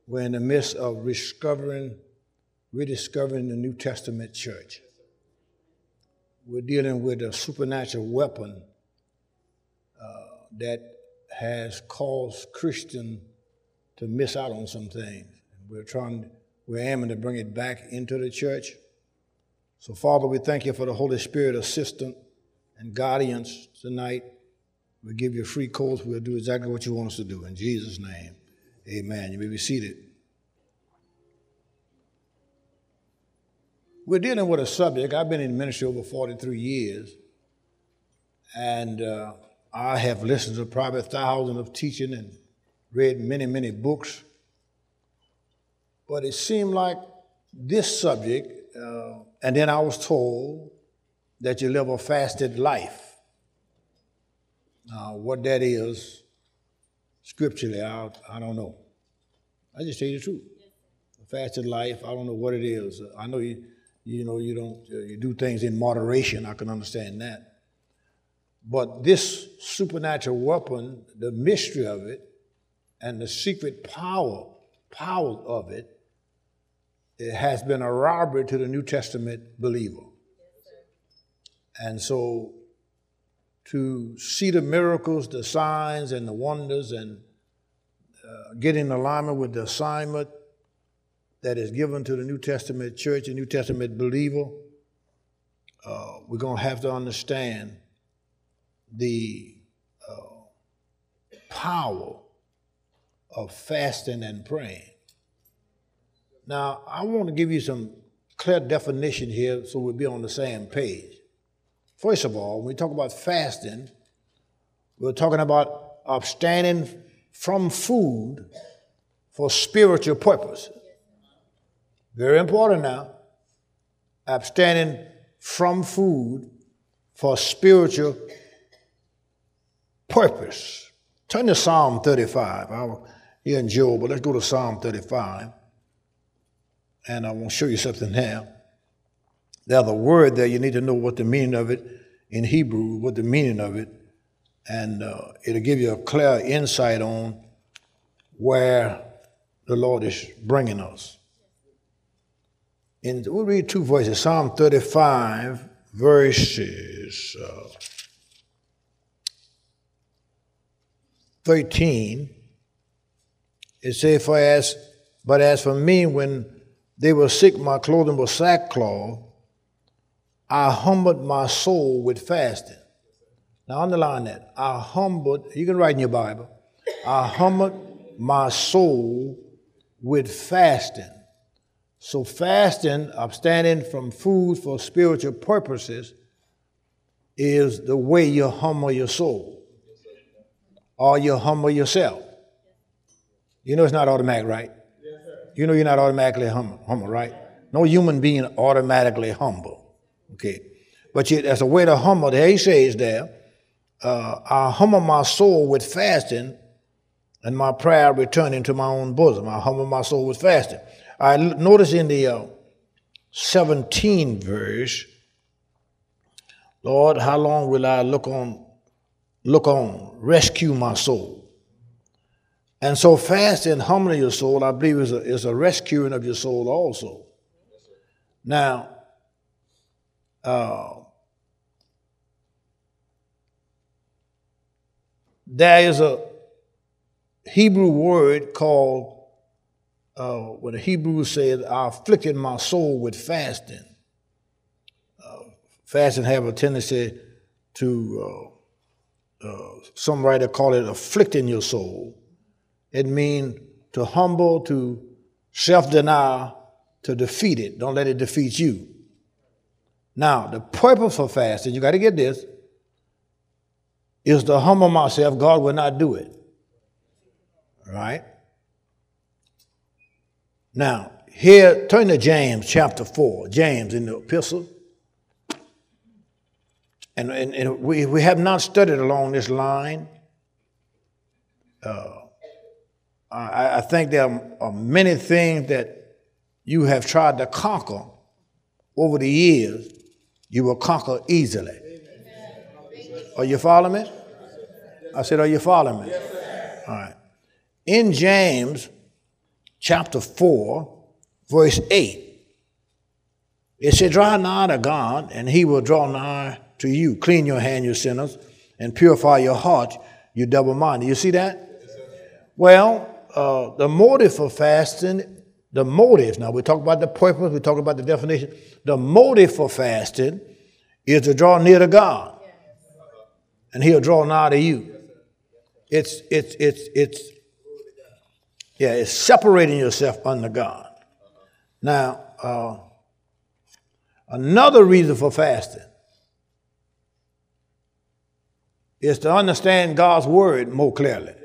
We're in the midst of rediscovering the New Testament church. We're dealing with a supernatural weapon that has caused Christians to miss out on some things. We're aiming to bring it back into the church. So, Father, we thank you for the Holy Spirit assistance and guardians tonight. We give you a free course. We'll do exactly what you want us to do. In Jesus' name, amen. You may be seated. We're dealing with a subject. I've been in ministry over 43 years, and I have listened to probably thousands of teaching and read many, many books. But it seemed like this subject, and then I was told that you live a fasted life. What that is, scripturally, I don't know. I just tell you the truth. A fasted life, I don't know what it is. I know you do things in moderation. I can understand that. But this supernatural weapon, the mystery of it, and the secret power of it, it has been a robbery to the New Testament believer. And so to see the miracles, the signs, and the wonders, and get in alignment with the assignment that is given to the New Testament church, the New Testament believer, we're going to have to understand the power of fasting and praying. Now, I want to give you some clear definition here so we'll be on the same page. First of all, when we talk about fasting, we're talking about abstaining from food for spiritual purposes. Very important now. Abstaining from food for spiritual purpose. Turn to Psalm 35. You're in Job, but let's go to Psalm 35. And I want to show you something now. There's a word there. You need to know what the meaning of it in Hebrew, what the meaning of it. And it'll give you a clear insight on where the Lord is bringing us. We'll read two verses. Psalm 35, verses 13. It says, But as for me, when they were sick, my clothing was sackcloth. I humbled my soul with fasting. Now underline that. You can write in your Bible. I humbled my soul with fasting. So fasting, abstaining from food for spiritual purposes, is the way you humble your soul. Or you humble yourself. You know it's not automatic, right? You know you're not automatically humble, right? No human being automatically humble. Okay. But that's a way to humble. There he says there, I humble my soul with fasting, and my prayer returning to my own bosom. I humble my soul with fasting. I notice in the 17th verse, Lord, how long will I look on, rescue my soul? And so fasting, humbling your soul, I believe is a rescuing of your soul also. Now, there is a Hebrew word called, when the Hebrews said, I afflicted my soul with fasting. Fasting have a tendency to, some writer call it afflicting your soul. It means to humble, to self-deny, to defeat it. Don't let it defeat you. Now, the purpose for fasting, you got to get this, is to humble myself. God will not do it. All right? Now, here, turn to James chapter 4. James in the epistle. And we have not studied along this line. I think there are many things that you have tried to conquer over the years, you will conquer easily. Are you following me? I said, are you following me? All right. In James chapter 4, verse 8. It said, draw nigh to God, and he will draw nigh to you. Clean your hand, you sinners, and purify your heart, you double-minded. You see that? Well, the motive for fasting, now we talk about the purpose, we talk about the definition. The motive for fasting is to draw near to God, and he'll draw nigh to you. It's separating yourself unto God. Now, another reason for fasting is to understand God's word more clearly.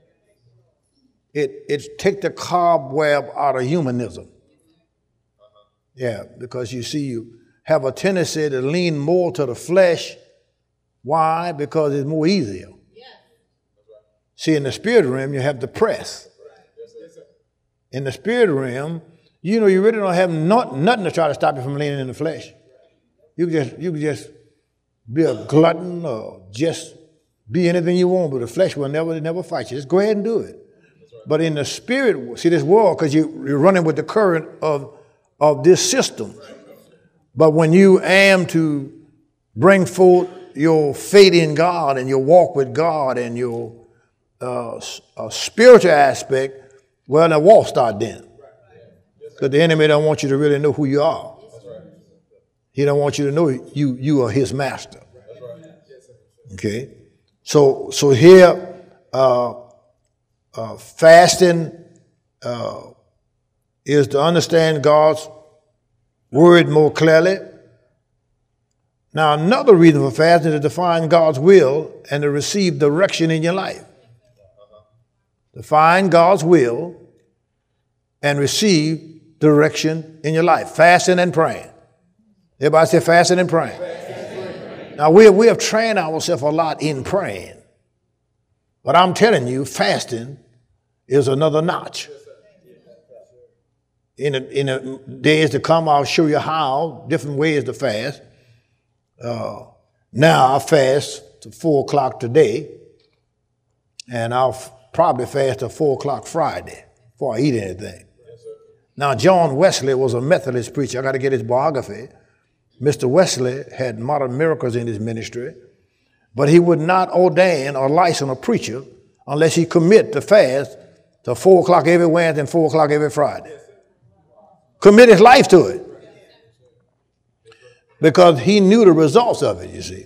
It take the cobweb out of humanism. Yeah, because you see, you have a tendency to lean more to the flesh. Why? Because it's more easier. See, in the spirit realm, you have the press. In the spirit realm, you really don't have nothing to try to stop you from leaning in the flesh. You can just be a glutton or just be anything you want, but the flesh will never fight you. Just go ahead and do it. But in the spirit, see, this world, because you're running with the current of this system. But when you am to bring forth your faith in God and your walk with God and your spiritual aspect, well, the walk start then. Because the enemy don't want you to really know who you are. He don't want you to know you are his master. Okay? So here, fasting is to understand God's word more clearly. Now, another reason for fasting is to find God's will and to receive direction in your life. To find God's will and receive direction in your life. Fasting and praying. Everybody say fasting and praying. Now, we have trained ourselves a lot in praying. But I'm telling you, fasting is another notch. In the days to come, I'll show you how, different ways to fast. Now I fast to 4 o'clock today, and I'll probably fast till 4 o'clock Friday before I eat anything. Now, John Wesley was a Methodist preacher. I got to get his biography. Mr. Wesley had modern miracles in his ministry, but he would not ordain or license a preacher unless he commit to fast to 4 o'clock every Wednesday and 4 o'clock every Friday. Commit his life to it. Because he knew the results of it, you see.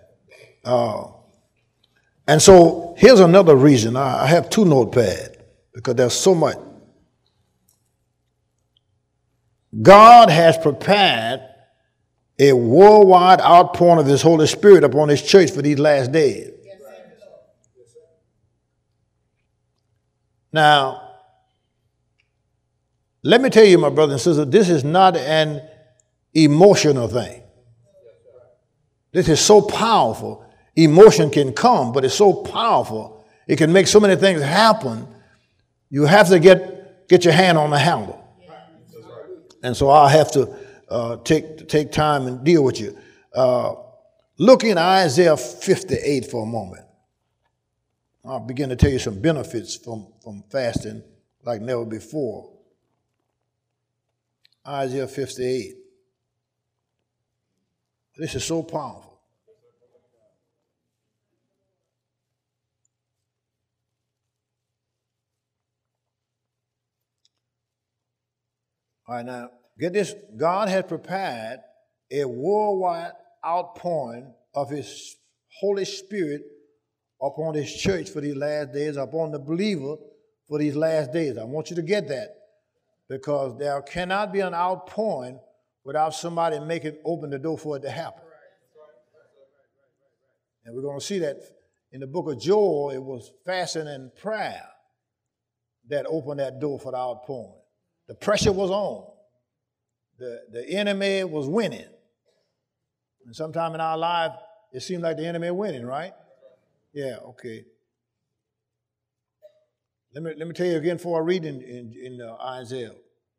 And so here's another reason. I have 2 notepads because there's so much. God has prepared a worldwide outpouring of his Holy Spirit upon his church for these last days. Now, let me tell you, my brothers and sisters, this is not an emotional thing. This is so powerful. Emotion can come, but it's so powerful. It can make so many things happen. You have to get your hand on the handle. And so I'll have to take time and deal with you. Look in Isaiah 58 for a moment. I'll begin to tell you some benefits from fasting like never before. Isaiah 58. This is so powerful. All right, now, get this. God has prepared a worldwide outpouring of his Holy Spirit upon his church for these last days, upon the believer for these last days. I want you to get that, because there cannot be an outpouring without somebody open the door for it to happen. And we're going to see that in the book of Joel. It was fasting and prayer that opened that door for the outpouring. The pressure was on. The enemy was winning. And sometime in our life, it seemed like the enemy winning, right? Yeah, okay. Let me tell you again before I read in Isaiah.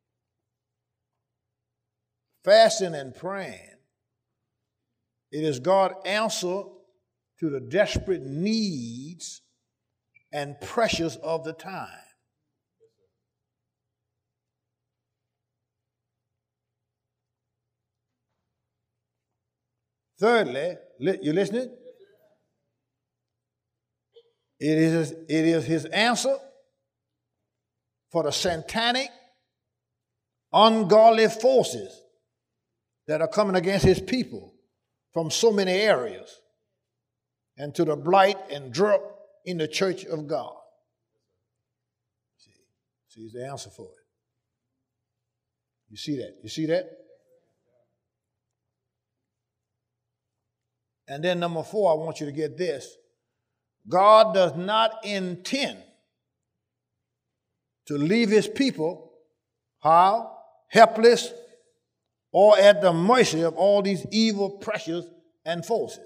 Fasting and praying, it is God's answer to the desperate needs and pressures of the time. Thirdly, you listening? It is his answer for the satanic, ungodly forces that are coming against his people from so many areas and to the blight and drought in the church of God. See, he's the answer for it. You see that? You see that? And then number 4, I want you to get this. God does not intend to leave his people, how? Helpless or at the mercy of all these evil pressures and forces.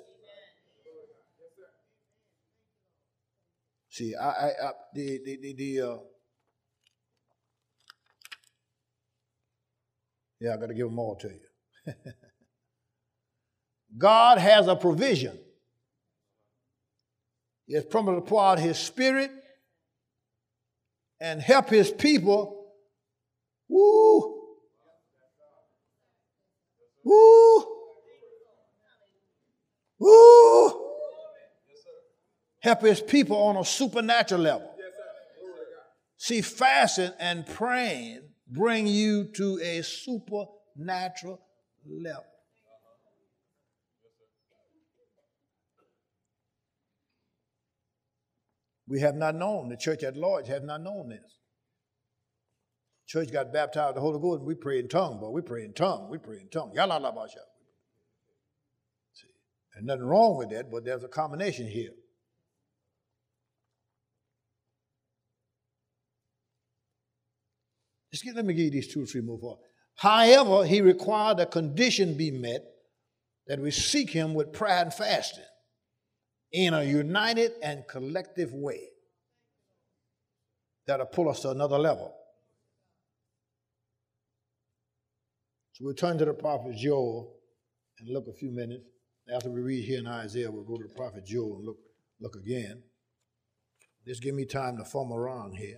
See, I got to give them all to you. God has a provision. He has promised to pour out his spirit and help his people. Woo! Woo! Woo! Help his people on a supernatural level. See, fasting and praying bring you to a supernatural level. We have not known, the church at large has not known this. Church got baptized with the Holy Ghost and we pray in tongues, but we pray in tongues, we pray in tongues. See, there's nothing wrong with that, but there's a combination here. Let me give you these 2 or 3 more for. However, he required a condition be met that we seek him with prayer and fasting in a united and collective way that'll pull us to another level. So we'll turn to the prophet Joel and look a few minutes. After we read here in Isaiah, we'll go to the prophet Joel and look again. Just give me time to form around here.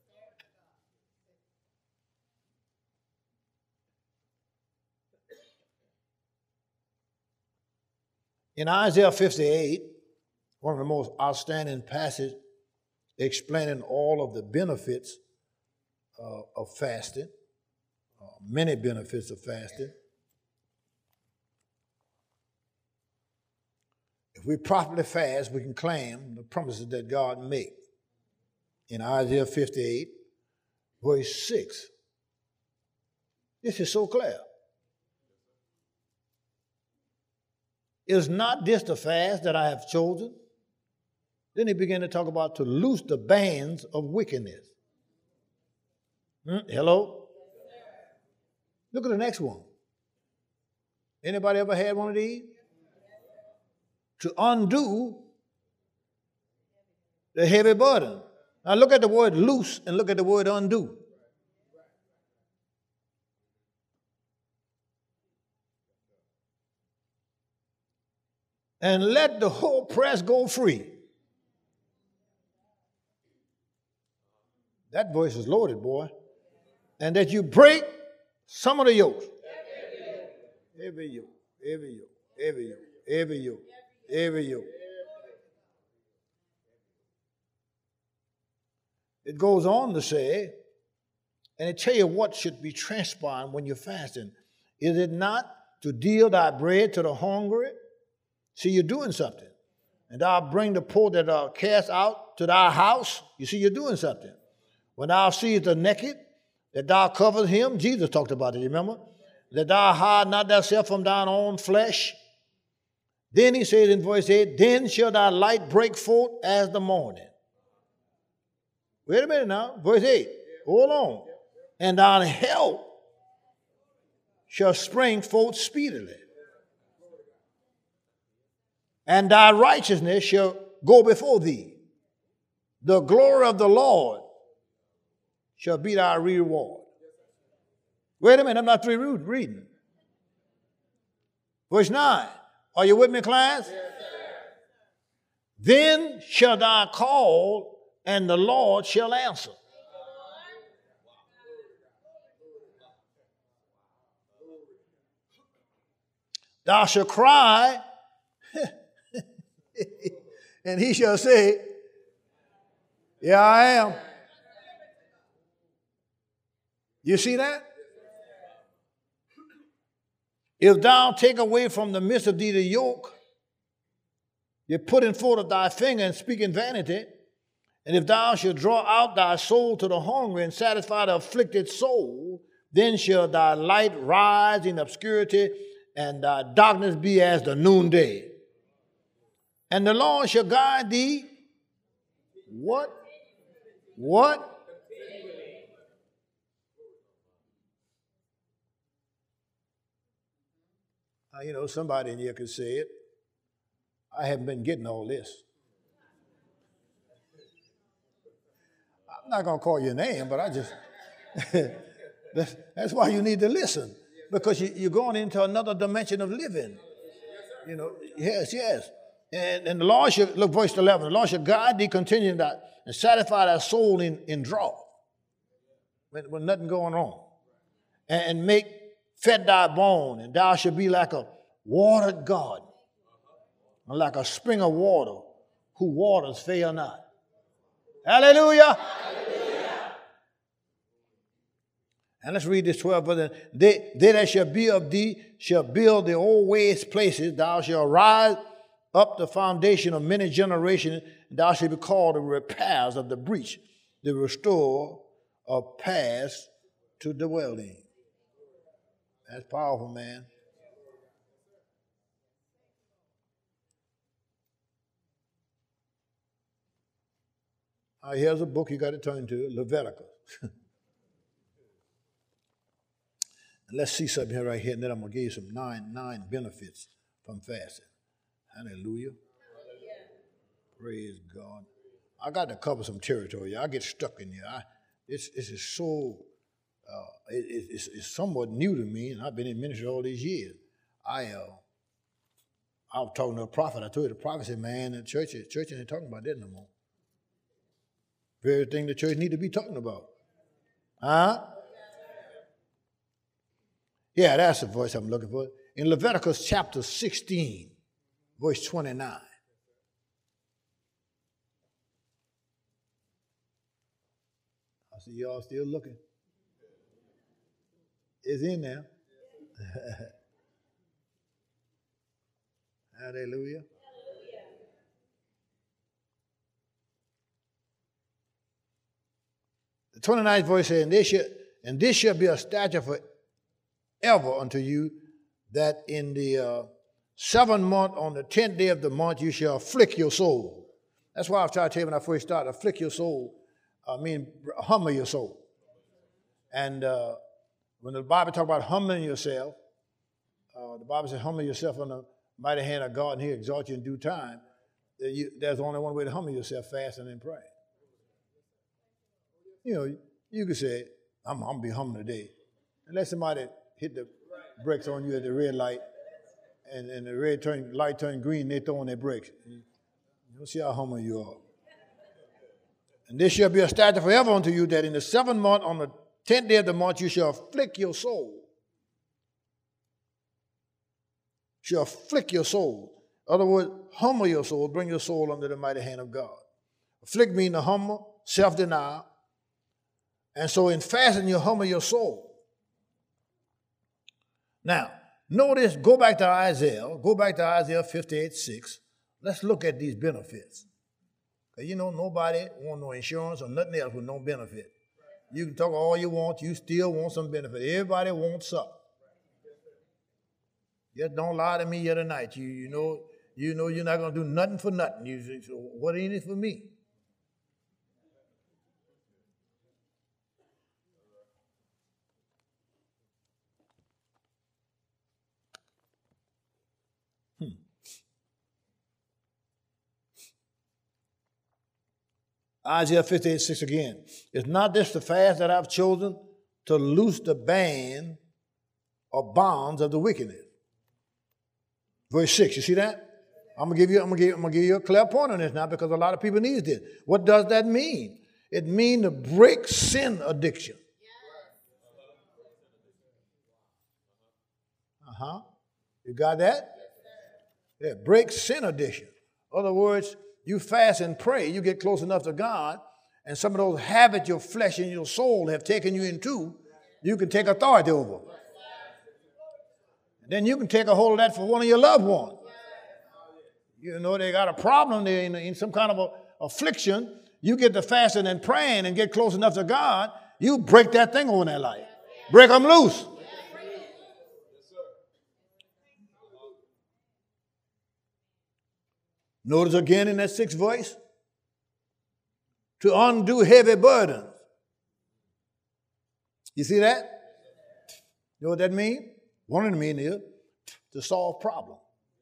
In Isaiah 58, one of the most outstanding passages explaining all of the benefits of fasting, many benefits of fasting. If we properly fast, we can claim the promises that God made. In Isaiah 58, verse 6. This is so clear. Is not this the fast that I have chosen? Then he began to talk about to loose the bands of wickedness. Hello? Look at the next one. Anybody ever had one of these? To undo the heavy burden. Now look at the word loose and look at the word undo. And let the whole press go free. That voice is loaded, boy. And that you break some of the yokes. Every yoke, every yoke, every yoke, every yoke, every yoke. It goes on to say, and it tell you what should be transpiring when you're fasting. Is it not to deal thy bread to the hungry? See, you're doing something. And thou bring the poor that are cast out to thy house. You see, you're doing something. When thou seest the naked, that thou coverest him. Jesus talked about it, remember? That thou hide not thyself from thine own flesh. Then he says in verse 8, then shall thy light break forth as the morning. Wait a minute now. Verse 8. Hold on. And thine help shall spring forth speedily. And thy righteousness shall go before thee. The glory of the Lord shall be thy reward. Wait a minute, I'm not through reading. Verse 9. Are you with me, class? Yes, then shall thou call, and the Lord shall answer. Thou shalt cry, and he shall say, here I am. You see that? If thou take away from the midst of thee the yoke, you're putting forth of thy finger and speaking vanity. And if thou shalt draw out thy soul to the hungry and satisfy the afflicted soul, then shall thy light rise in obscurity and thy darkness be as the noonday. And the Lord shall guide thee. What? What? Somebody in here could say it. I haven't been getting all this. I'm not going to call your name, but I just, that's why you need to listen. Because you're going into another dimension of living. Yes. And the Lord shall, look, verse 11, the Lord shall guide thee continuing that and satisfy thy soul in drought, with nothing going on. And make fed thy bone, and thou shalt be like a watered garden, and like a spring of water, whose waters fail not. Hallelujah. Hallelujah. And let's read this 12. But they that shall be of thee shall build the old ways places. Thou shalt rise up the foundation of many generations. And thou shalt be called the repairs of the breach, the restorer of paths to dwell in. That's powerful, man. Here's a book you got to turn to, Leviticus. Let's see something here right here, and then I'm going to give you some nine benefits from fasting. Hallelujah. Praise God. I got to cover some territory. I get stuck in here. This is so, it's somewhat new to me, and I've been in ministry all these years. I was talking to a prophet. I told you the prophet said, man, the church ain't talking about that no more. Very thing the church need to be talking about. Huh? Yeah, that's the voice I'm looking for. In Leviticus chapter 16, verse 29. I see y'all still looking. It's in there. Hallelujah. The 29th verse says, and this shall be a statute forever unto you, that in the 7th month, on the 10th day of the month, you shall afflict your soul. That's why I was trying to tell you when I first started, afflict your soul, humble your soul. And when the Bible talks about humbling yourself, the Bible says, humble yourself on the mighty hand of God, and he'll exalt you in due time. There's only one way to humble yourself, fasting and praying. You could say, I'm going to be humble today. And let somebody hit the brakes on you at the red light, and the light turned green, they throw on their brakes. You'll see how humble you are. And this shall be a statute forever unto you, that in the 7th month, on the 10th day of the month, you shall afflict your soul. Shall afflict your soul. In other words, humble your soul, bring your soul under the mighty hand of God. Afflict means to humble, self-denial. And so in fasting, you humble your soul. Now, notice, go back to Isaiah 58:6. Let's look at these benefits. Because nobody want no insurance or nothing else with no benefit. You can talk all you want, you still want some benefit. Everybody wants something. Just don't lie to me here tonight. You know you're not going to do nothing for nothing. You say, so what in it for me? Isaiah 58:6 again. Is not this the fast that I've chosen to loose the band or bonds of the wickedness? Verse 6, you see that? I'm gonna give you a clear point on this now, because a lot of people need this. What does that mean? It means to break sin addiction. You got that? Yeah, break sin addiction. In other words, you fast and pray, you get close enough to God, and some of those habits your flesh and your soul have taken you into, you can take authority over. And then you can take a hold of that for one of your loved ones. You know, they got a problem, they're in some kind of a affliction. You get to fasting and praying and get close enough to God, you break that thing over in their life. Break them loose. Notice again in that 6th verse, to undo heavy burdens. You see that? You know what that means? One of the meaning is to solve problems.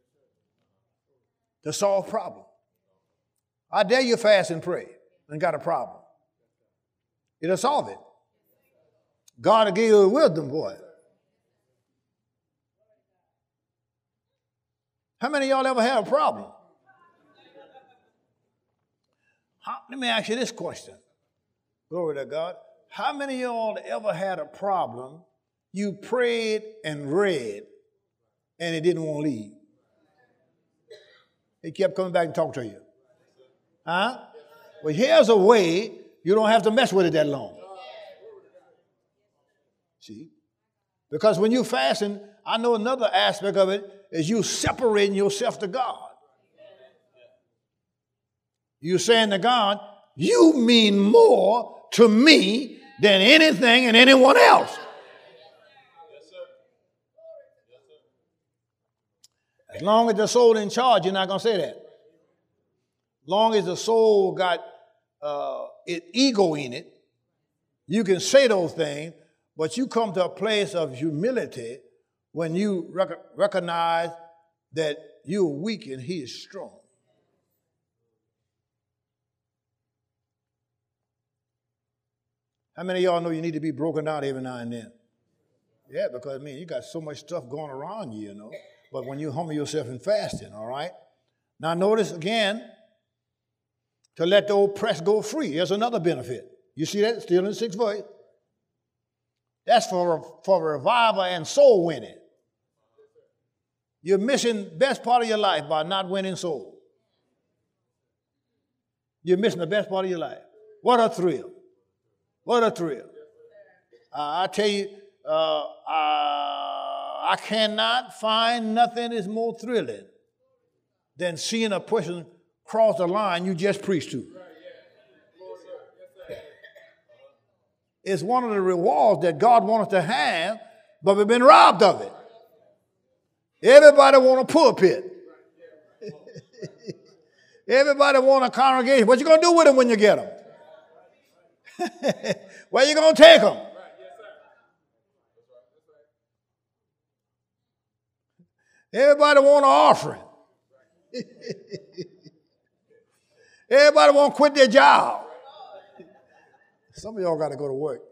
To solve problems. I dare you fast and pray and got a problem. It'll solve it. God will give you wisdom for it. How many of y'all ever had a problem? Let me ask you this question. Glory to God. How many of y'all ever had a problem you prayed and read and it didn't want to leave? It kept coming back and talking to you. Huh? Well, here's a way you don't have to mess with it that long. See? Because when you fasting, I know another aspect of it is you separating yourself to God. You're saying to God, you mean more to me than anything and anyone else. As long as the soul in charge, you're not going to say that. As long as the soul got ego in it, you can say those things, but you come to a place of humility when you recognize that you're weak and he is strong. How many of y'all know you need to be broken down every now and then? Yeah, because, I mean, you got so much stuff going around you, you know. But when you humble yourself in fasting, all right? Now, notice again, to let the oppressed go free. There's another benefit. You see that? Still in the 6th verse. That's for revival and soul winning. You're missing the best part of your life by not winning souls. You're missing the best part of your life. What a thrill. What a thrill. I tell you, I cannot find nothing is more thrilling than seeing a person cross the line you just preached to. It's one of the rewards that God wants us to have, but we've been robbed of it. Everybody want a pulpit. Everybody want a congregation. What you going to do with them when you get them? Where you going to take them? Everybody want an offering. Everybody want to quit their job. Some of y'all got to go to work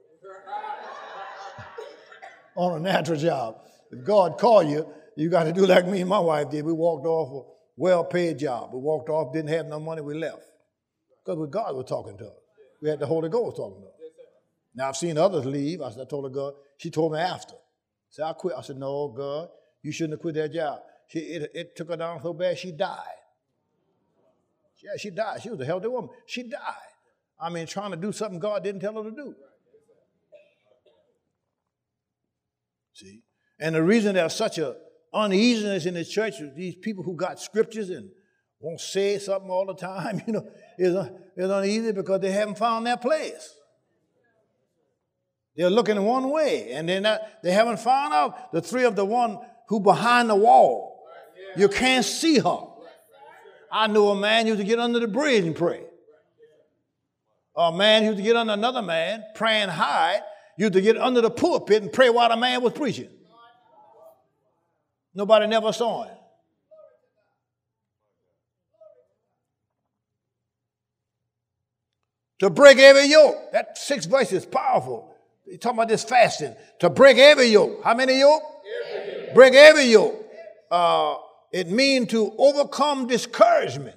on a natural job. If God called you, you got to do like me and my wife did. We walked off a well-paid job. We walked off, didn't have no money, we left. Because God was talking to us. We had the Holy Ghost talking to us. Now, I've seen others leave. I told her, God, she told me after. So I quit. I said, no, God, you shouldn't have quit that job. It took her down so bad, she died. Yeah, she died. She was a healthy woman. She died. I mean, trying to do something God didn't tell her to do. See? And the reason there's such a uneasiness in the church with these people who got scriptures and won't say something all the time, you know, is uneasy because they haven't found their place. They're looking one way, and they haven't found out the three of the one who behind the wall. You can't see her. I knew a man who used to get under the bridge and pray. A man who used to get under another man, praying high, used to get under the pulpit and pray while the man was preaching. Nobody never saw him. To break every yoke. That 6 verse is powerful. You're talking about this fasting. To break every yoke. How many yoke? Break every yoke. It means to overcome discouragement.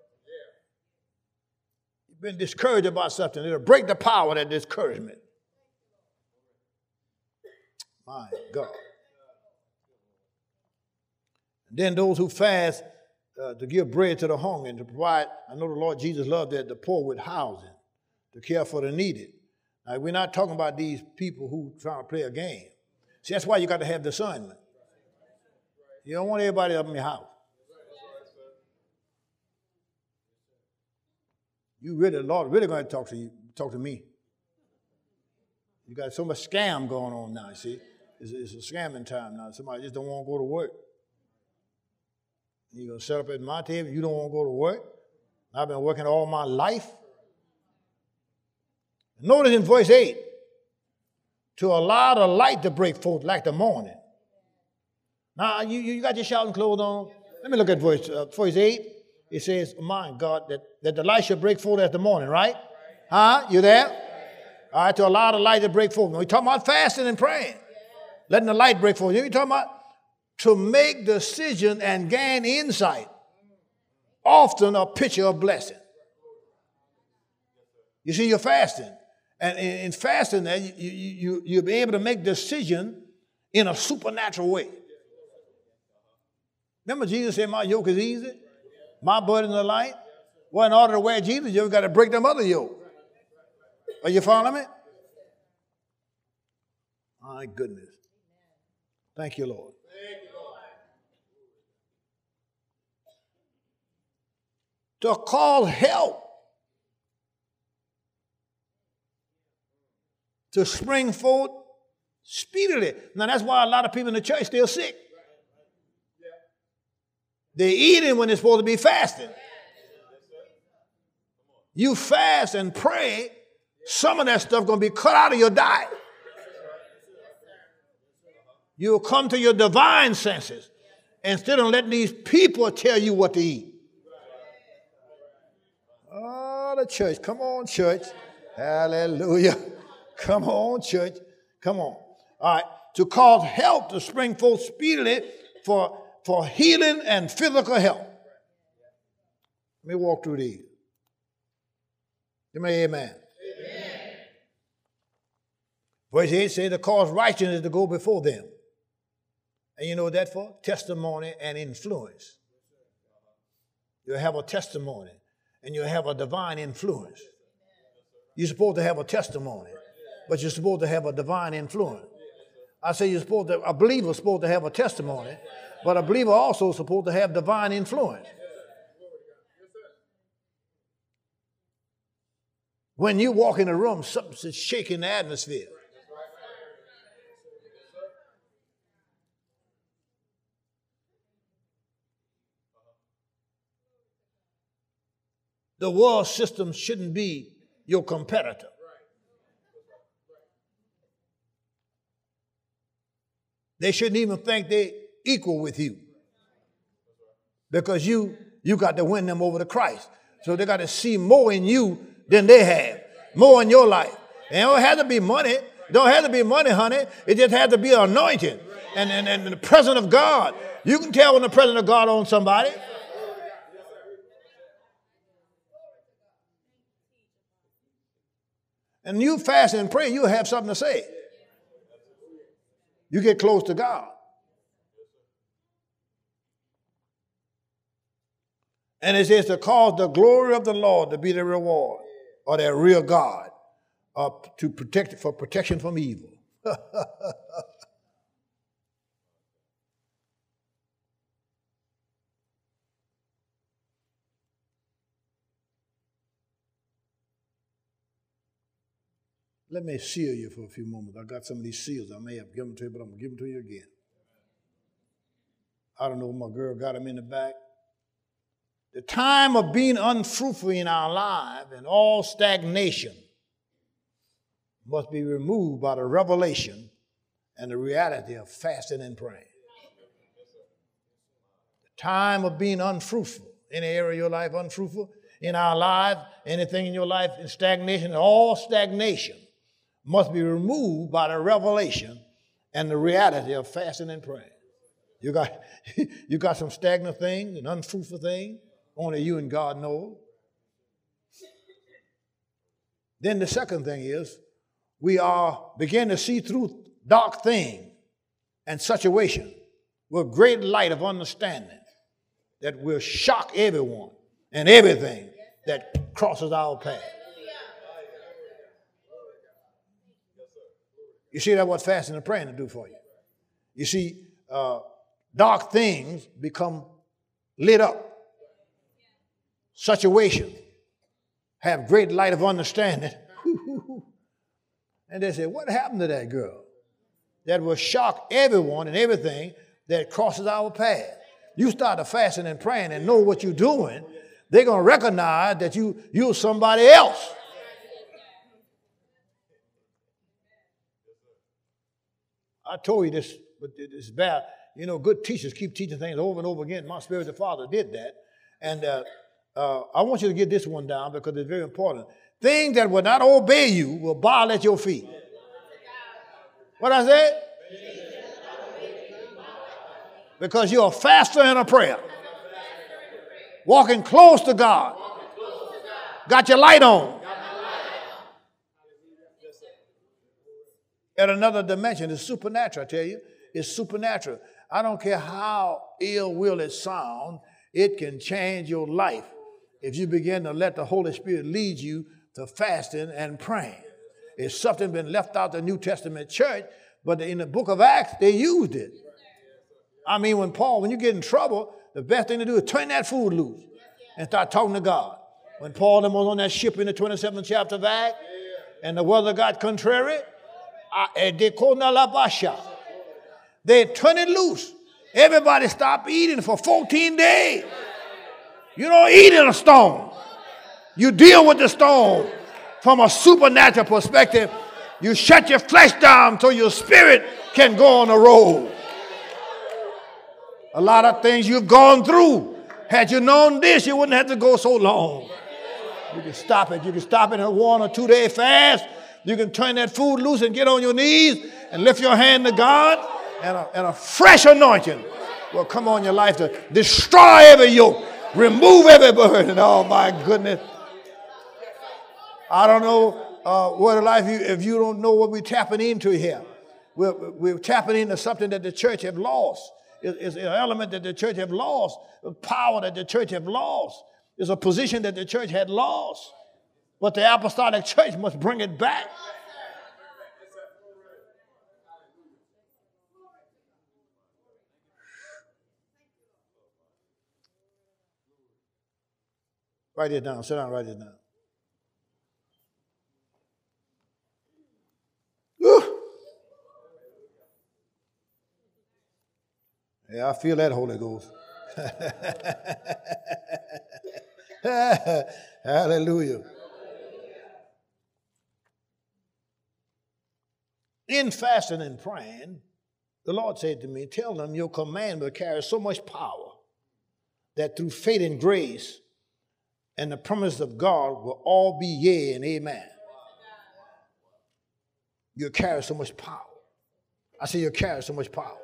You've been discouraged about something. It'll break the power of that discouragement. My God. And then those who fast to give bread to the hungry and to provide, I know the Lord Jesus loved that, the poor with housing, to care for the needed. Now, we're not talking about these people who trying to play a game. See, that's why you got to have discernment. You don't want everybody up in your house. You really, the Lord really going to talk to me. You got so much scam going on now, see? It's a scamming time now. Somebody just don't want to go to work. You're going to set up at my table, you don't want to go to work. I've been working all my life. Notice in verse 8, to allow the light to break forth like the morning. Now, you got your shouting clothes on. Let me look at verse 8. It says, my God, that the light should break forth as the morning, right? Huh? You there? All right, to allow the light to break forth. We're talking about fasting and praying. Letting the light break forth. We're talking about to make decision and gain insight. Often a picture of blessing. You see, you're fasting. And in fasting, you'll be able to make decision in a supernatural way. Remember Jesus said, my yoke is easy, my burden is light. Well, in order to wear Jesus, you've got to break them other yoke. Are you following me? My goodness. Thank you, Lord. To call help to spring forth speedily. Now, that's why a lot of people in the church still sick. They're eating when they're supposed to be fasting. You fast and pray, some of that stuff going to be cut out of your diet. You'll come to your divine senses instead of letting these people tell you what to eat. Oh, the church. Come on, church. Hallelujah. Come on, church. Come on. All right. To cause help to spring forth speedily for healing and physical health. Let me walk through these. Give me amen. Amen. Verse 8 says to cause righteousness to go before them. And you know what that's for? Testimony and influence. You'll have a testimony and you'll have a divine influence. You're supposed to have a testimony, but you're supposed to have a divine influence. I say a believer is supposed to have a testimony, but a believer also is supposed to have divine influence. When you walk in a room, something's shaking the atmosphere. The world system shouldn't be your competitor. They shouldn't even think they're equal with you. Because you got to win them over to Christ. So they got to see more in you than they have. More in your life. And it don't have to be money. It don't have to be money, honey. It just has to be anointing. And the presence of God. You can tell when the presence of God on somebody. And you fast and pray, you'll have something to say. You get close to God. And it says to cause the glory of the Lord to be the reward, or their real God, to protect for protection from evil. Let me seal you for a few moments. I got some of these seals. I may have given them to you, but I'm going to give them to you again. I don't know if my girl got them in the back. The time of being unfruitful in our life and all stagnation must be removed by the revelation and the reality of fasting and praying. The time of being unfruitful, any area of your life unfruitful, in our life, anything in your life in stagnation, all stagnation must be removed by the revelation and the reality of fasting and praying. You got some stagnant things and unfruitful things, only you and God know. Then the second thing is, we are beginning to see through dark things and situations with great light of understanding that will shock everyone and everything that crosses our path. You see, that's what fasting and praying to do for you. You see, dark things become lit up. Situations have great light of understanding. And they say, what happened to that girl? That will shock everyone and everything that crosses our path. You start fasting and praying and know what you're doing, they're going to recognize that you're somebody else. I told you this, but it's bad. You know, good teachers keep teaching things over and over again. My spiritual father did that. And I want you to get this one down because it's very important. Things that will not obey you will bow at your feet. What I said? Because you're a faster and a prayer. Walking close to God. Got your light on. At another dimension, it's supernatural, I tell you. It's supernatural. I don't care how ill will it sound, it can change your life if you begin to let the Holy Spirit lead you to fasting and praying. It's something been left out the New Testament church, but in the book of Acts, they used it. I mean, when you get in trouble, the best thing to do is turn that food loose and start talking to God. When Paul was on that ship in the 27th chapter of Acts, and the weather got contrary, they turn it loose. Everybody stopped eating for 14 days. You don't eat in a storm. You deal with the storm from a supernatural perspective. You shut your flesh down so your spirit can go on the road. A lot of things you've gone through. Had you known this, you wouldn't have to go so long. You can stop it. You can stop it in a 1 or 2 day fast. You can turn that food loose and get on your knees and lift your hand to God, and a fresh anointing will come on your life to destroy every yoke, remove every burden. Oh, my goodness. I don't know what a life if you don't know what we're tapping into here. We're tapping into something that the church have lost. It's an element that the church have lost, a power that the church have lost. It's a position that the church had lost. But the apostolic church must bring it back. Write it down. Sit down, write it down. Woo. Yeah, I feel that Holy Ghost. Hallelujah. In fasting and praying, the Lord said to me, tell them your command will carry so much power that through faith and grace and the promise of God will all be yea and amen. You'll carry so much power. I say you'll carry so much power.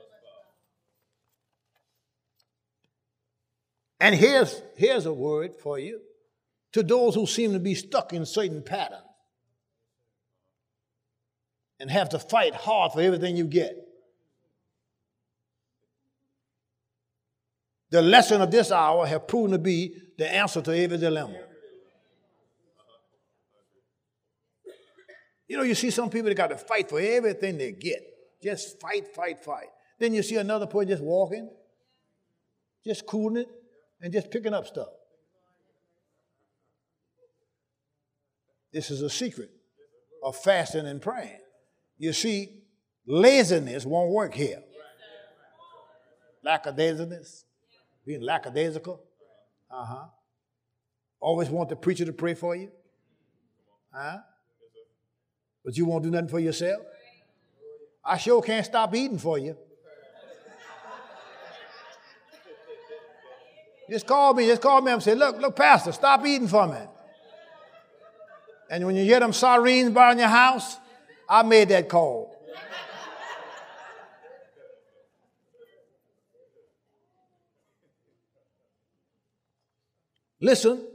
And here's a word for you to those who seem to be stuck in certain patterns and have to fight hard for everything you get. The lesson of this hour have proven to be the answer to every dilemma. You know, you see some people that got to fight for everything they get. Just fight, fight, fight. Then you see another person just walking, just cooling it, and just picking up stuff. This is a secret of fasting and praying. You see, laziness won't work here. Lackadaisicalness, being lackadaisical. Always want the preacher to pray for you. But you won't do nothing for yourself. I sure can't stop eating for you. Just call me and say, look, Pastor, stop eating for me. And when you hear them sirens by your house, I made that call. Listen,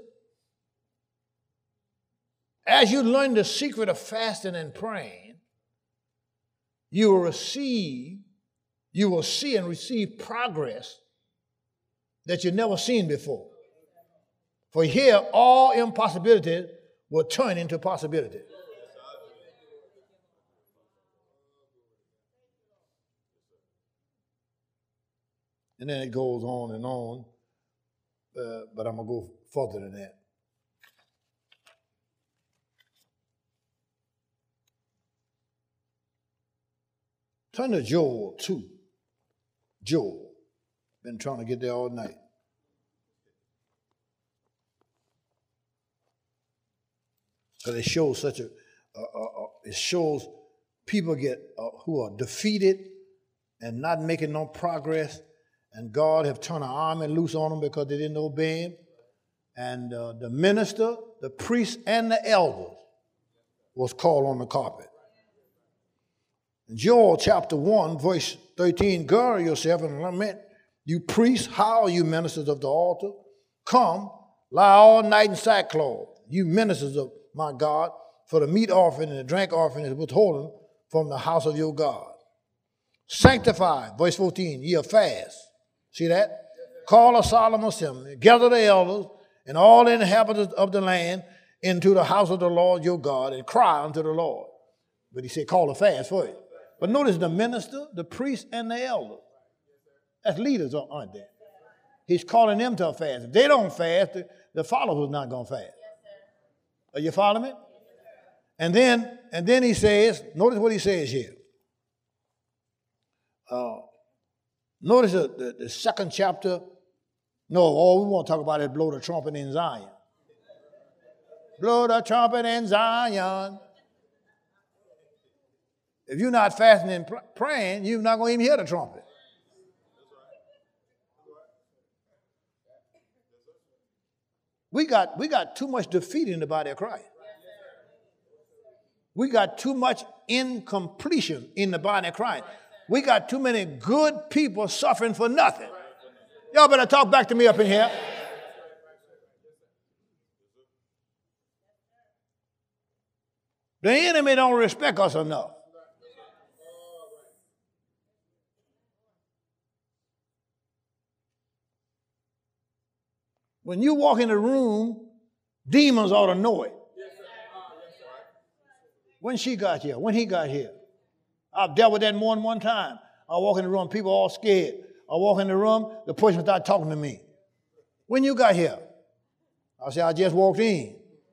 as you learn the secret of fasting and praying, you will receive you will see and receive progress that you've never seen before. For here, all impossibilities will turn into possibilities. And then it goes on and on, but I'm going to go further than that. Turn to Joel 2. Joel. Been trying to get there all night. Because it shows it shows people get who are defeated and not making no progress, and God have turned an army loose on them because they didn't obey him. And the minister, the priest, and the elders was called on the carpet. In Joel chapter 1, verse 13, gird yourself and lament, you priests, howl, you ministers of the altar. Come, lie all night in sackcloth, you ministers of my God, for the meat offering and the drink offering is withholden from the house of your God. Sanctify, verse 14, ye are fast. See that? Call a solemn assembly, gather the elders and all the inhabitants of the land into the house of the Lord your God and cry unto the Lord. But he said, call a fast for it. But notice the minister, the priest, and the elder. That's leaders, aren't they? He's calling them to a fast. If they don't fast, the followers not going to fast. Are you following me? And then he says, notice what he says here. Notice the second chapter. No, all we want to talk about is blow the trumpet in Zion. Blow the trumpet in Zion. If you're not fasting and praying, you're not going to even hear the trumpet. We got too much defeat in the body of Christ. We got too much incompletion in the body of Christ. We got too many good people suffering for nothing. Y'all better talk back to me up in here. The enemy don't respect us enough. When you walk in the room, demons ought to know it. When she got here, when he got here. I've dealt with that more than one time. I walk in the room, people all scared. I walk in the room, the person start talking to me. When you got here? I say, I just walked in.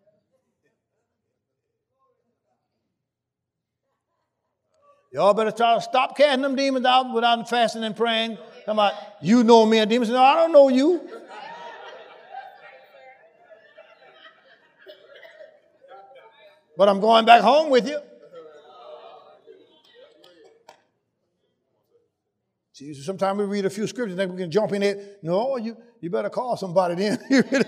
Y'all better stop casting them demons out without fasting and praying. Come on, you know me, and demons say, no, I don't know you. But I'm going back home with you. See, sometimes we read a few scriptures and think we can jump in there. No, you better call somebody then.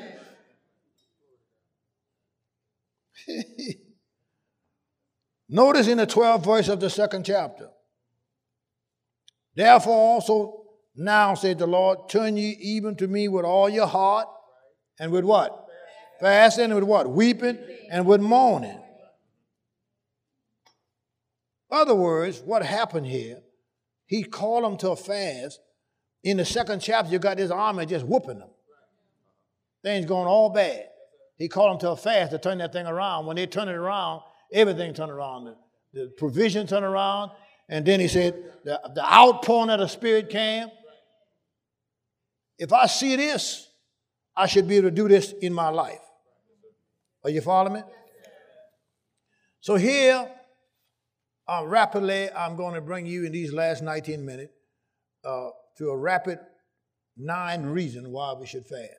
Notice in the 12th verse of the second chapter. Therefore also now, said the Lord, turn ye even to me with all your heart, and with what? Fasting, and with what? Weeping, and with mourning. Other words, what happened here, he called them to a fast. In the second chapter, you got this army just whooping them. Things going all bad. He called them to a fast to turn that thing around. When they turn it around, everything turned around. The provision turned around. And then he said, the outpouring of the Spirit came. If I see this, I should be able to do this in my life. Are you following me? So here, rapidly, I'm going to bring you in these last 19 minutes to a rapid 9 reasons why we should fast.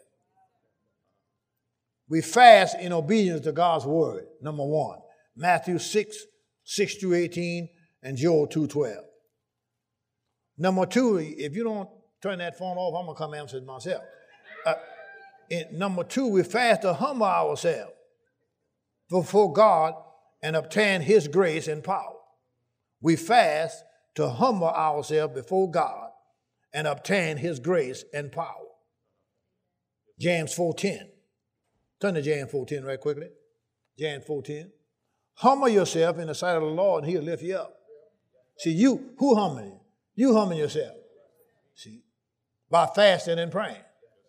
We fast in obedience to God's word, number 1. Matthew 6:6-18, and Joel 2:12. Number 2, if you don't turn that phone off, I'm going to come answer it myself. Number 2, we fast to humble ourselves before God and obtain his grace and power. We fast to humble ourselves before God and obtain his grace and power. James 4:10. Turn to James 4:10 right quickly. James 4:10. Humble yourself in the sight of the Lord and he'll lift you up. See, who humble you? You humble yourself. See, by fasting and praying.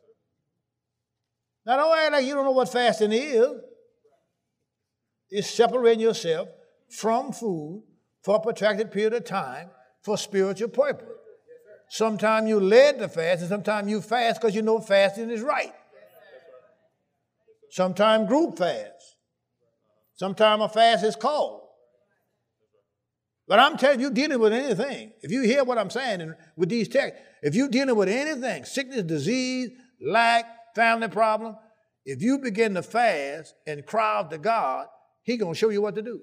Now don't act like you don't know what fasting is. It's separating yourself from food for a protracted period of time for spiritual purpose. Sometimes you led to fast, and sometimes you fast because you know fasting is right. Sometimes group fast. Sometimes a fast is called. But I'm telling you, dealing with anything, if you hear what I'm saying and with these texts, if you're dealing with anything, sickness, disease, lack, family problem, if you begin to fast and cry out to God, He's going to show you what to do.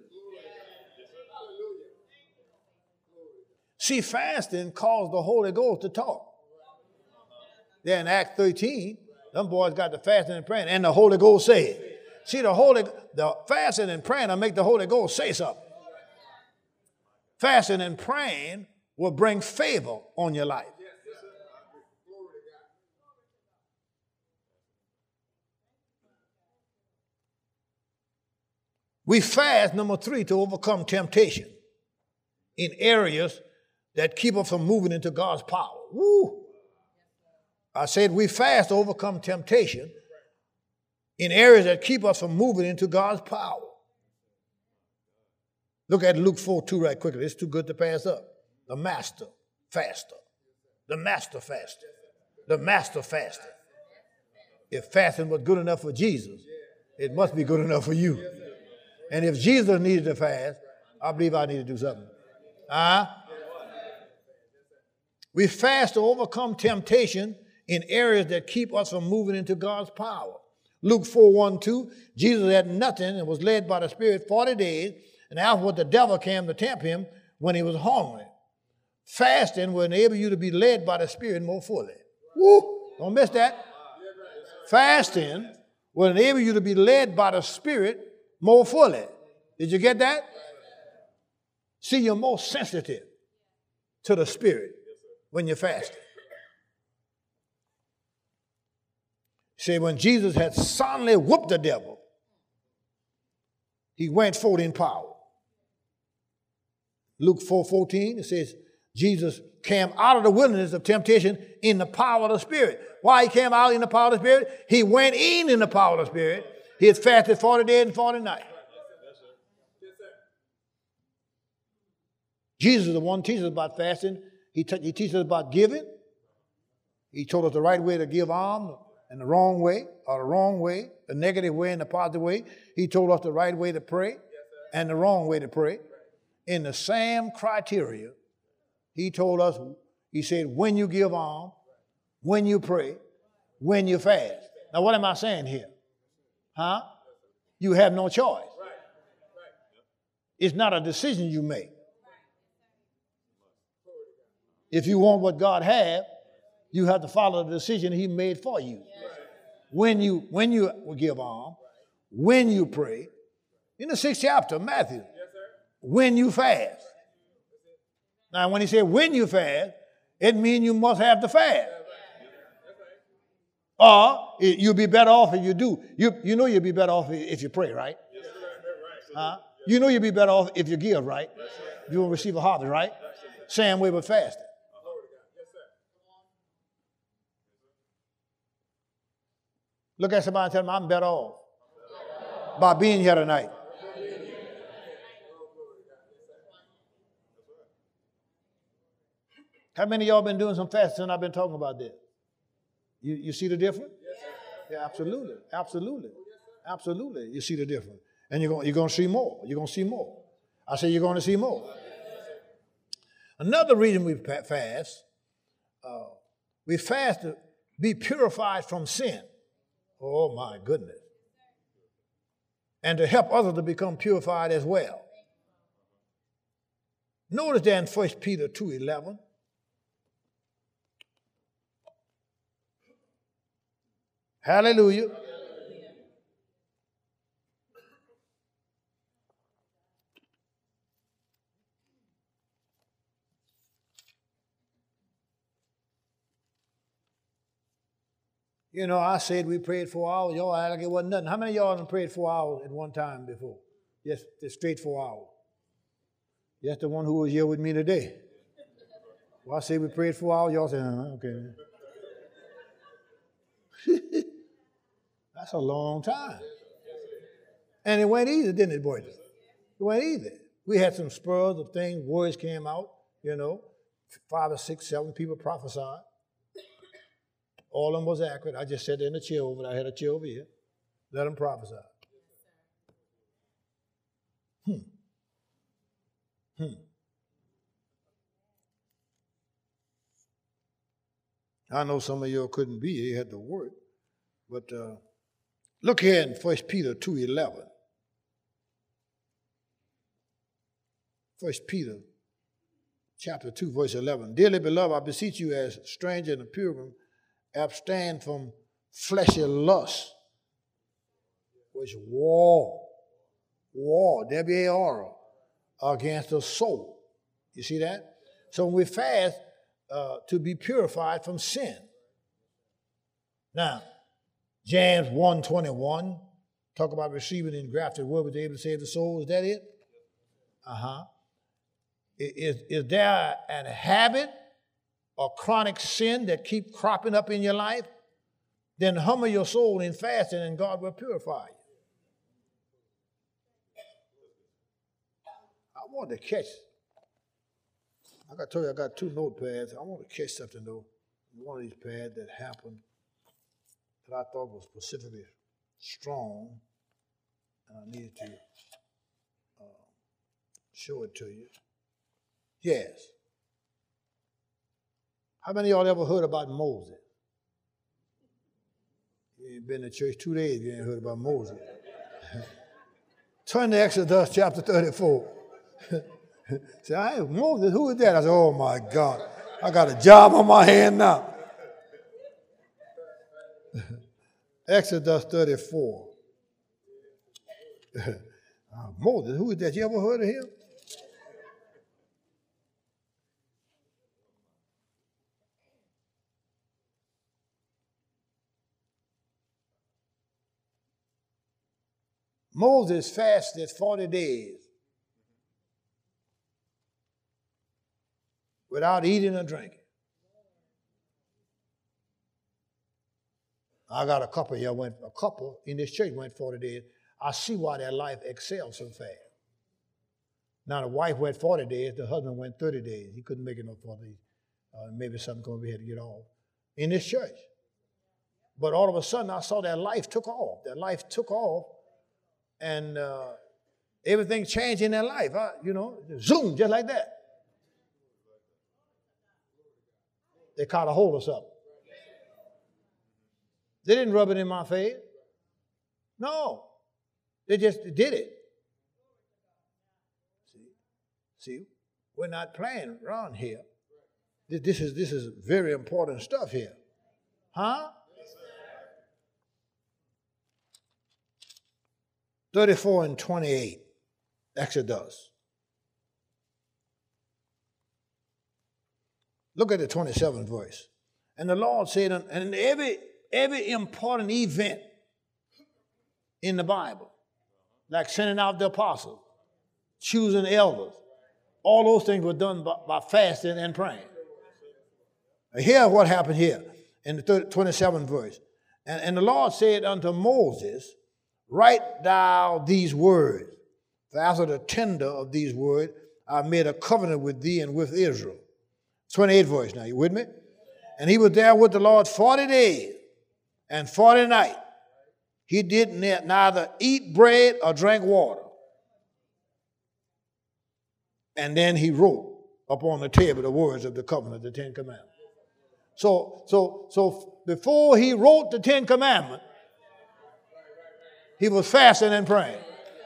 See, fasting caused the Holy Ghost to talk. There in Acts 13, them boys got the fasting and praying, and the Holy Ghost said. See, the fasting and praying will make the Holy Ghost say something. Fasting and praying will bring favor on your life. We fast, number 3, to overcome temptation in areas that keep us from moving into God's power. Woo! I said we fast to overcome temptation in areas that keep us from moving into God's power. Look at Luke 4:2 right quickly. It's too good to pass up. The master faster. The master faster. The master faster. If fasting was good enough for Jesus, it must be good enough for you. And if Jesus needed to fast, I believe I need to do something. We fast to overcome temptation in areas that keep us from moving into God's power. Luke 4:1-2, Jesus had nothing and was led by the Spirit 40 days, and afterward the devil came to tempt him when he was hungry. Fasting will enable you to be led by the Spirit more fully. Woo! Don't miss that. Fasting will enable you to be led by the Spirit more fully. Did you get that? See, you're more sensitive to the Spirit when you're fasting. See, when Jesus had soundly whooped the devil, he went forth in power. Luke 4:14, it says, Jesus came out of the wilderness of temptation in the power of the Spirit. Why he came out in the power of the Spirit? He went in the power of the Spirit. He had fasted 40 days and 40 nights. Jesus is the one who teaches us about fasting. He teaches us about giving. He told us the right way to give alms and the wrong way, or the wrong way, the negative way and the positive way. He told us the right way to pray and the wrong way to pray. In the same criteria, he told us, he said, when you give alms, when you pray, when you fast. Now, what am I saying here? You have no choice. It's not a decision you make. If you want what God has, you have to follow the decision he made for you. When you give alms, when you pray, in the 6th chapter of Matthew, when you fast. Now, when he said when you fast, it means you must have to fast. Or you'll be better off if you do. You know you'll be better off if you pray, right? You know you'll be better off if you give, right? You will receive a harvest, right? Same way with fasting. Look at somebody and tell them, I'm better off by being here tonight. How many of y'all been doing some fasting and I've been talking about this? You see the difference? Yeah, absolutely. Absolutely. Absolutely. You see the difference. And you're going to see more. You're going to see more. I say you're going to see more. Another reason we fast to be purified from sin. Oh, my goodness. And to help others to become purified as well. Notice there in 1 Peter 2:11. Hallelujah. You know, I said we prayed 4 hours. Y'all act like it wasn't nothing. How many of y'all have prayed 4 hours at one time before? Just straight 4 hours. Just the one who was here with me today. Well, I say we prayed 4 hours. Y'all say, okay. That's a long time. And it went easy, didn't it, boys? It went easy. We had some spurs of things, words came out, 5 or 6, 7 people prophesied. All of them was accurate. I just sat there in the chair over there. I had a chair over here. Let them prophesy. I know some of you couldn't be here. You had to work. But look here in 1 Peter 2:11. 1 Peter chapter 2, verse 11. Dearly beloved, I beseech you as stranger and a pilgrim, abstain from fleshly lusts, which war, W-A-R, against the soul. You see that? So when we fast, to be purified from sin. Now, James 1:21, talk about receiving the engrafted word, was able to save the soul. Is that it? Is there a habit or chronic sin that keep cropping up in your life? Then humble your soul in fasting and God will purify you. I want to catch. I got to tell you, I got 2 notepads. I want to catch something though. One of these pads that happened that I thought was specifically strong, and I needed to show it to you. Yes. How many of y'all ever heard about Moses? You ain't been to church 2 days, you ain't heard about Moses. Turn to Exodus chapter 34. Say, hey, Moses, who is that? I said, oh my God, I got a job on my hand now. Exodus 34. Moses, who is that? You ever heard of him? Moses fasted 40 days without eating or drinking. I got a couple here, a couple in this church went 40 days. I see why their life excelled so fast. Now the wife went 40 days, the husband went 30 days. He couldn't make it no 40 days. Maybe something going to be had to get off in this church. But all of a sudden I saw their life took off. Their life took off and everything changed in their life. Zoom, just like that. They caught a hold of something. They didn't rub it in my face. No. They just did it. See, we're not playing around here. This is very important stuff here. Huh? 34 and 28, Exodus. Look at the 27th verse. And the Lord said, and every important event in the Bible, like sending out the apostles, choosing elders, all those things were done by fasting and praying. Here's what happened here in the 27th verse. And the Lord said unto Moses, write thou these words, for after the tender of these words I made a covenant with thee and with Israel. 28th verse now, you with me? And he was there with the Lord 40 days and 40 nights. He did neither eat bread or drink water. And then he wrote upon the table the words of the covenant, the 10 Commandments. So before he wrote the 10 Commandments, he was fasting and praying.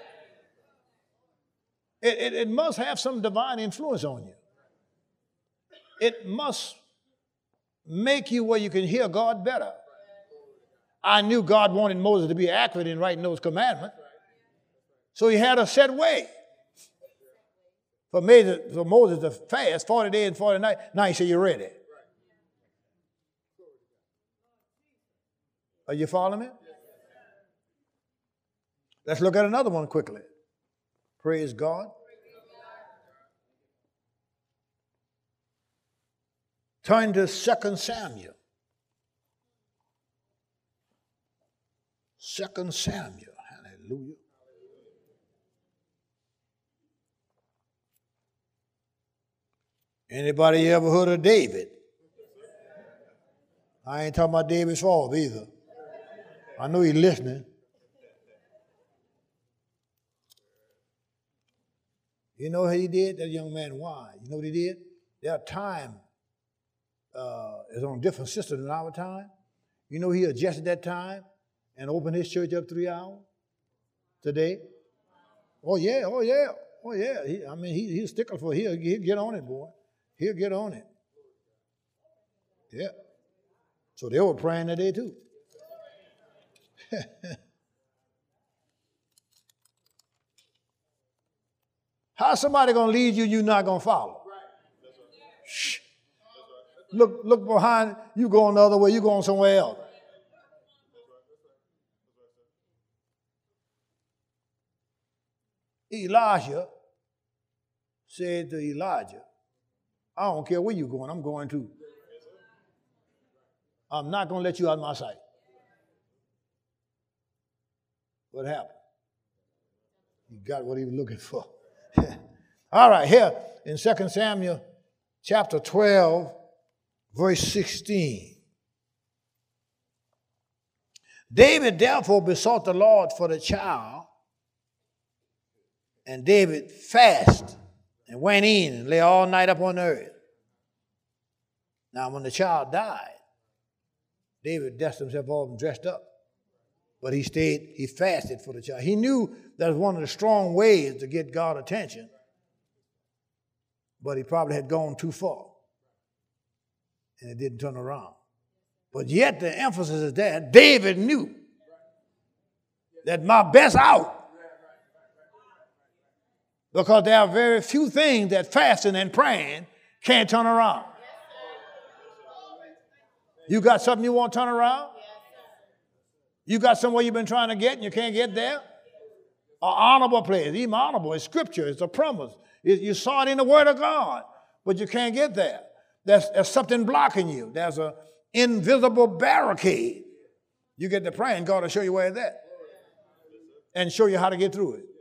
It must have some divine influence on you. It must make you where you can hear God better. I knew God wanted Moses to be accurate in writing those commandments. So he had a set way for Moses to fast 40 days and 40 nights. Now he said, you ready? Are you following me? Let's look at another one quickly. Praise God. Turn to 2 Samuel. 2 Samuel. Hallelujah. Anybody ever heard of David? I ain't talking about David's father either. I know he's listening. You know what he did? That young man, why? You know what he did? Their time is on a different system than our time. You know he adjusted that time and opened his church up 3 hours today. Oh yeah, oh yeah, oh yeah. He's a stickler for it. He'll get on it, boy. He'll get on it. Yeah. So they were praying today too. How's somebody going to lead you you're not going to follow? Shh. Look behind, you going the other way, you going somewhere else. Elijah said to Elijah, I don't care where you're going, I'm going too. I'm not going to let you out of my sight. What happened? He got what he was looking for. All right, here in 2 Samuel chapter 12, verse 16. David therefore besought the Lord for the child, and David fasted and went in and lay all night upon the earth. Now, when the child died, David dusted himself off and dressed up. But he fasted for the child. He knew that was one of the strong ways to get God's attention, but he probably had gone too far, and it didn't turn around. But yet the emphasis is there. David knew that my best out, because there are very few things that fasting and praying can't turn around. You got something you want to turn around? You got somewhere you've been trying to get and you can't get there? An honorable place. Even honorable. It's scripture. It's a promise. You saw it in the word of God, but you can't get there. There's something blocking you. There's an invisible barricade. You get to praying, God will show you where it's at and show you how to get through it.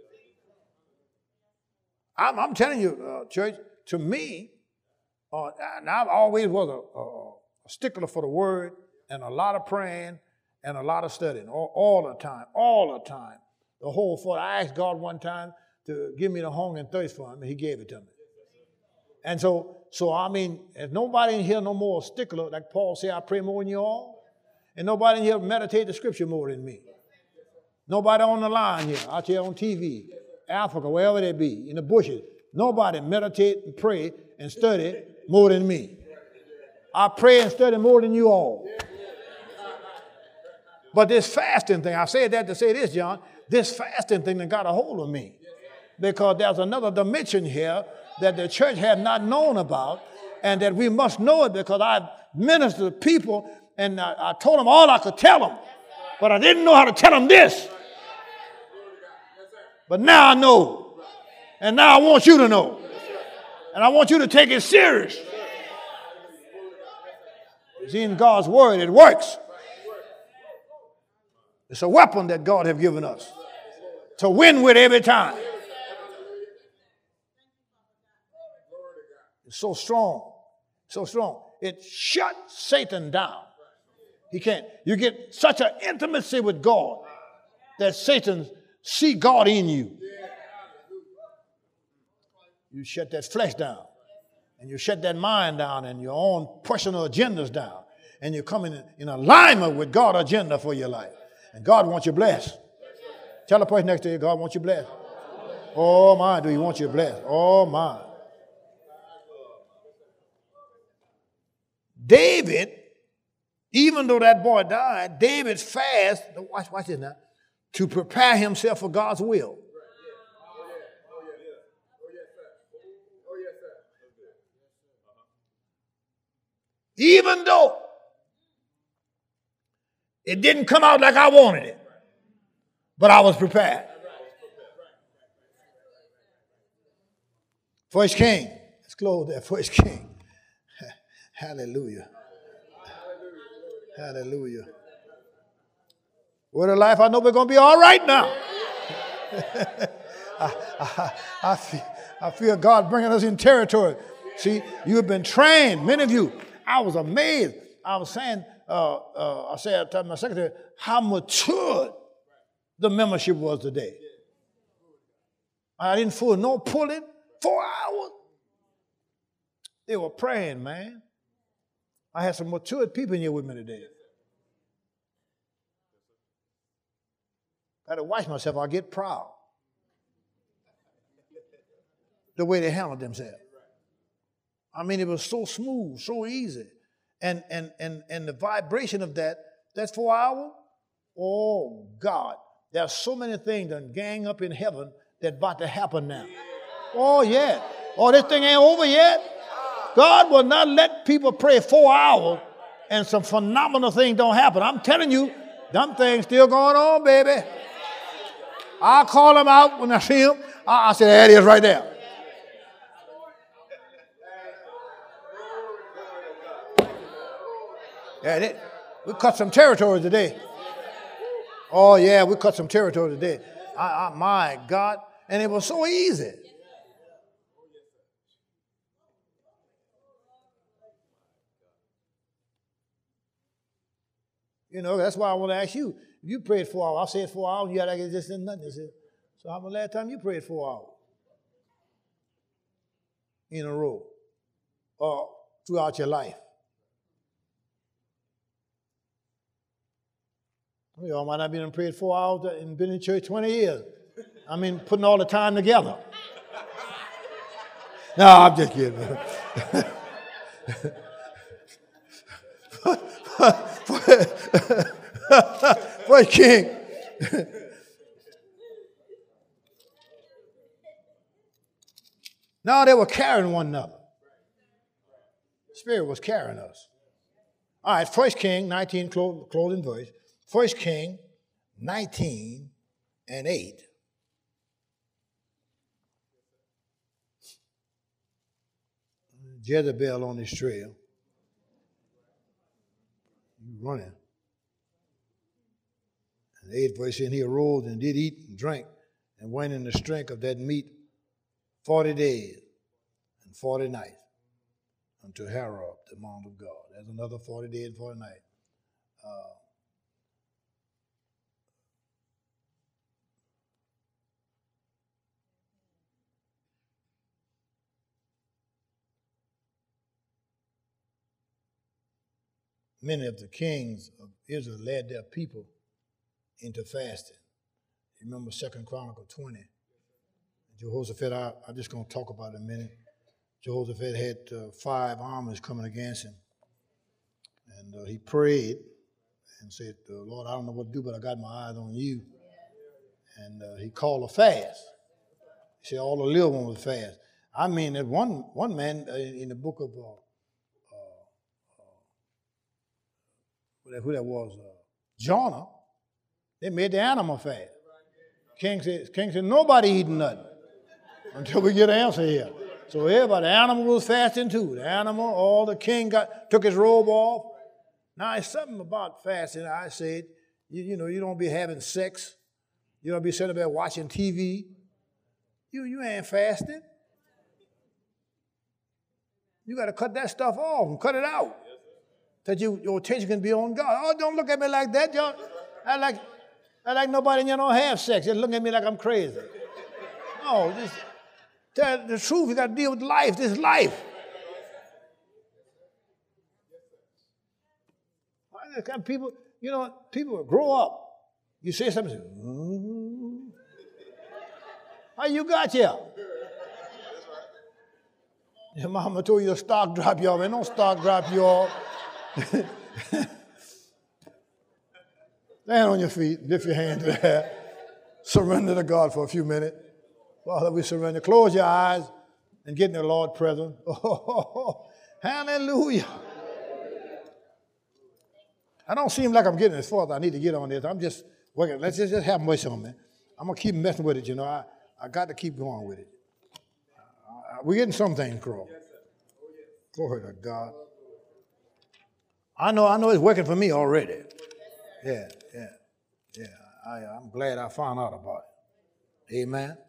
I'm telling you, church, to me, and I've always was a stickler for the word and a lot of praying and a lot of studying all the time, the whole 40. I asked God one time to give me the hunger and thirst for him, and he gave it to me. And so there's nobody in here no more stickler, like Paul said, I pray more than you all, and nobody in here meditate the scripture more than me. Nobody on the line here, out here on TV, Africa, wherever they be, in the bushes, nobody meditate and pray and study more than me. I pray and study more than you all. But this fasting thing, I said that to say this, John, this fasting thing that got a hold of me. Because there's another dimension here that the church had not known about, and that we must know it, because I ministered to people and I told them all I could tell them. But I didn't know how to tell them this. But now I know. And now I want you to know. And I want you to take it serious. It's in God's word. It works. It's a weapon that God has given us to win with every time. It's so strong. So strong. It shuts Satan down. He can't. You get such an intimacy with God that Satan see God in you. You shut that flesh down, and you shut that mind down, and your own personal agendas down, and you come in alignment with God's agenda for your life. And God wants you blessed. Tell the person next to you, God wants you blessed. Oh my, do he want you blessed? Oh my. David, even though that boy died, David fasted, watch this now, to prepare himself for God's will. Even though it didn't come out like I wanted it, but I was prepared. First King, let's close there. First King. Hallelujah. Hallelujah. Word of life, I know we're going to be all right now. I feel God bringing us in territory. See, you have been trained, many of you. I was amazed. I was saying, I said to my secretary, how matured the membership was today. I didn't fool no pulling, 4 hours. They were praying, man. I had some matured people in here with me today. I had to watch myself. I get proud. The way they handled themselves. I mean, it was so smooth, so easy. And the vibration of that's 4 hours. Oh, God. There's so many things that gang up in heaven that's about to happen now. Oh, yeah. Oh, this thing ain't over yet. God will not let people pray 4 hours and some phenomenal things don't happen. I'm telling you, them things still going on, baby. I'll call them out when I see them. I say, there it is right there. Yeah, we cut some territory today. Oh, yeah, we cut some territory today. My God. And it was so easy. You know, that's why I want to ask you. If you prayed 4 hours, I said 4 hours, you had like it just did nothing. So how the last time you prayed 4 hours? In a row. Or throughout your life? Y'all might not have been prayed 4 hours and been in church 20 years. I mean, putting all the time together. No, I'm just kidding. First King. No, they were carrying one another. Spirit was carrying us. All right, 1 King 19, closing verse. 1 King 19 and 8. Jezebel on his trail. Running. And 8 verse, and he arose and did eat and drink and went in the strength of that meat 40 days and 40 nights unto Horeb, the mount of God. There's another 40 days and 40 nights. Many of the kings of Israel led their people into fasting. You remember 2 Chronicles 20. Jehoshaphat, I'm just going to talk about it in a minute. Jehoshaphat had 5 armies coming against him. And he prayed and said, Lord, I don't know what to do, but I got my eyes on you. And he called a fast. He said all the little ones was fast. I mean, that one man in the book of, who that was, Jonah, they made the animal fast. King said, nobody eating nothing until we get an answer here. So everybody, the animal was fasting too. The animal, all the king took his robe off. Now, it's something about fasting. I said, you know, you don't be having sex. You don't be sitting there watching TV. You ain't fasting. You got to cut that stuff off and cut it out. That your attention can be on God. Oh, don't look at me like that. Y'all. I like nobody in here don't have sex. Just look at me like I'm crazy. No, just tell the truth. You got to deal with life. This is life. People, you know, people grow up. You say something, how you got here? Your mama told you to stock drop you off. Man, don't stock drop you off. Stand on your feet, lift your hand to there. Surrender to God for a few minutes. Father, we surrender. Close your eyes and get in the Lord's presence. Oh, hallelujah. I don't seem like I'm getting as far as I need to get on this. I'm just working. Let's just have mercy on me. I'm going to keep messing with it, you know. I got to keep going with it. We're getting some things, Crow. Glory to God. I know it's working for me already. Yeah. I'm glad I found out about it. Amen.